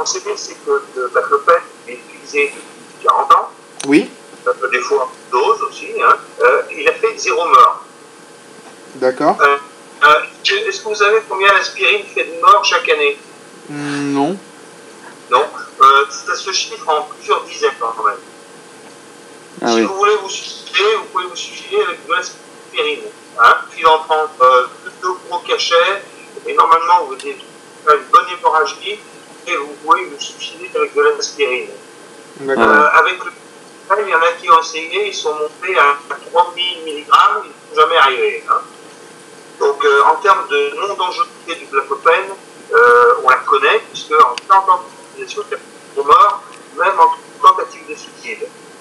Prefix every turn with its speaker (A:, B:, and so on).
A: qu'on sait, c'est que le baclopène est utilisé depuis 40 ans.
B: Oui.
A: Des fois en dose aussi. Hein. Il a fait 0 mort.
B: D'accord.
A: Est-ce que vous savez combien l'aspirine fait de morts chaque année?
B: Non.
A: Non. Ça se chiffre en plusieurs dizaines quand même.
B: Ah
A: si
B: oui.
A: vous voulez vous suicider, vous pouvez vous suicider avec de l'aspirine. Hein. Puis en prendre deux gros cachets, et normalement vous avez une bonne hémorragie, et vous pouvez vous suicider avec de l'aspirine. Avec le il y en a qui ont essayé, ils sont montés à 3000 mg, ils ne sont jamais arrivés. Hein. Donc en termes de non-dangerosité du baclopène, on la connaît, puisque en temps d'utilisation, il y a des morts, même en tentative de suicide.